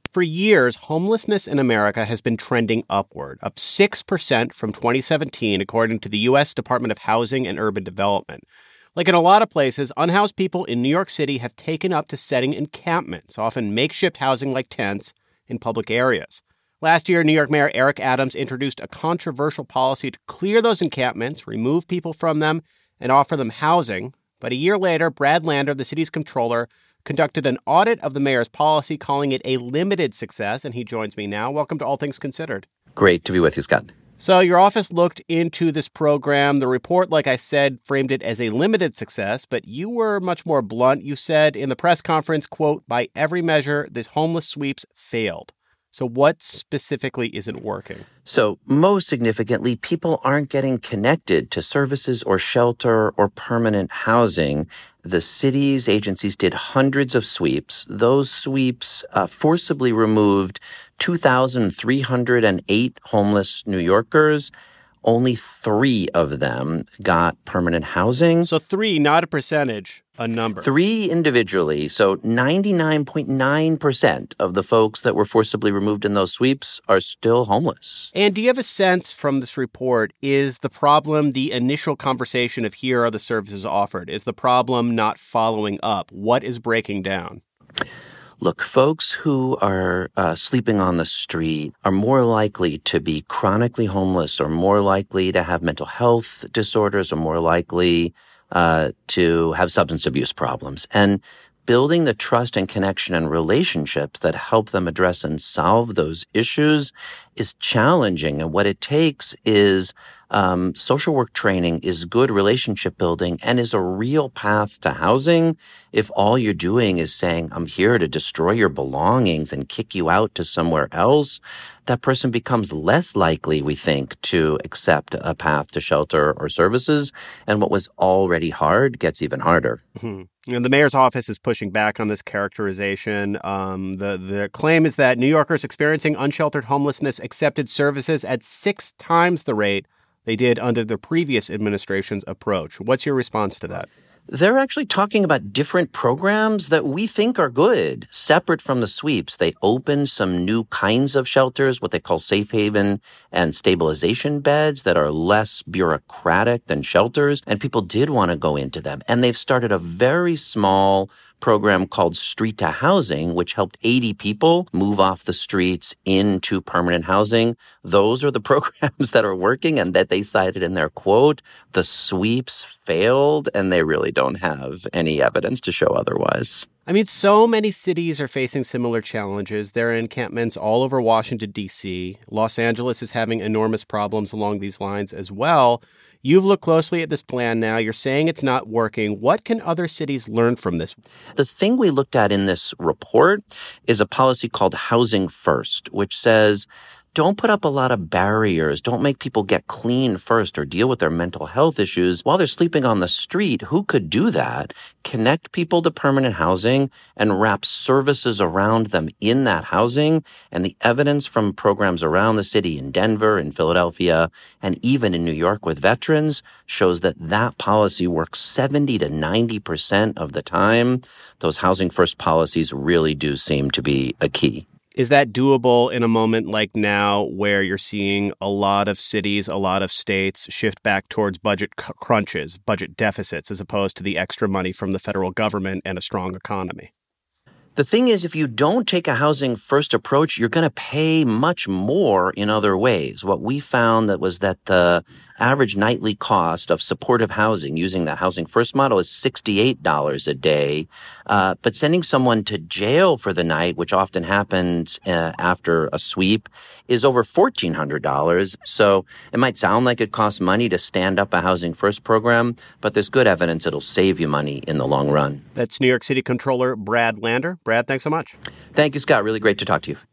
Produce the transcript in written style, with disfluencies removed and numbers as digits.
For years, homelessness in America has been trending upward, up 6% from 2017, according to the U.S. Department of Housing and Urban Development. Like in a lot of places, unhoused people in New York City have taken up to setting encampments, often makeshift housing like tents, in public areas. Last year, New York Mayor Eric Adams introduced a controversial policy to clear those encampments, remove people from them, and offer them housing. But a year later, Brad Lander, the city's comptroller, conducted an audit of the mayor's policy, calling it a limited success, and he joins me now. Welcome to All Things Considered. Great to be with you, Scott. So your office looked into this program. The report, like I said, framed it as a limited success, but you were much more blunt. You said in the press conference, quote, "By every measure, this homeless sweeps failed." So what specifically isn't working? So most significantly, people aren't getting connected to services or shelter or permanent housing. The city's agencies did hundreds of sweeps. Those sweeps forcibly removed 2,308 homeless New Yorkers. Only 3 of them got permanent housing. So 3, not a percentage, a number. 3 individually. So 99.9% of the folks that were forcibly removed in those sweeps are still homeless. And do you have a sense from this report, is the problem the initial conversation of here are the services offered? Is the problem not following up? What is breaking down? Look, folks who are sleeping on the street are more likely to be chronically homeless, or more likely to have mental health disorders, or more likely to have substance abuse problems. And building the trust and connection and relationships that help them address and solve those issues is challenging. And what it takes is social work training, is good relationship building, and is a real path to housing. If all you're doing is saying, "I'm here to destroy your belongings and kick you out to somewhere else," that person becomes less likely, we think, to accept a path to shelter or services. And what was already hard gets even harder. Mm-hmm. And the mayor's office is pushing back on this characterization. The claim is that New Yorkers experiencing unsheltered homelessness accepted services at 6 times the rate they did under the previous administration's approach. What's your response to that? They're actually talking about different programs that we think are good, separate from the sweeps. They opened some new kinds of shelters, what they call safe haven and stabilization beds, that are less bureaucratic than shelters, and people did want to go into them. And they've started a very small program called Street to Housing, which helped 80 people move off the streets into permanent housing. Those are the programs that are working and that they cited in their quote. The sweeps failed, and they really don't have any evidence to show otherwise. I mean, so many cities are facing similar challenges. There are encampments all over Washington, D.C. Los Angeles is having enormous problems along these lines as well. You've looked closely at this plan now. You're saying it's not working. What can other cities learn from this? The thing we looked at in this report is a policy called Housing First, which says, don't put up a lot of barriers. Don't make people get clean first or deal with their mental health issues while they're sleeping on the street. Who could do that? Connect people to permanent housing and wrap services around them in that housing. And the evidence from programs around the city, in Denver, in Philadelphia, and even in New York with veterans, shows that that policy works 70 to 90% of the time. Those Housing First policies really do seem to be a key. Is that doable in a moment like now where you're seeing a lot of cities, a lot of states shift back towards budget crunches, budget deficits, as opposed to the extra money from the federal government and a strong economy? The thing is, if you don't take a housing first approach, you're going to pay much more in other ways. What we found that was that the average nightly cost of supportive housing using that housing first model is $68 a day. But sending someone to jail for the night, which often happens after a sweep, is over $1,400. So it might sound like it costs money to stand up a housing first program, but there's good evidence it'll save you money in the long run. That's New York City Comptroller Brad Lander. Brad, thanks so much. Thank you, Scott. Really great to talk to you.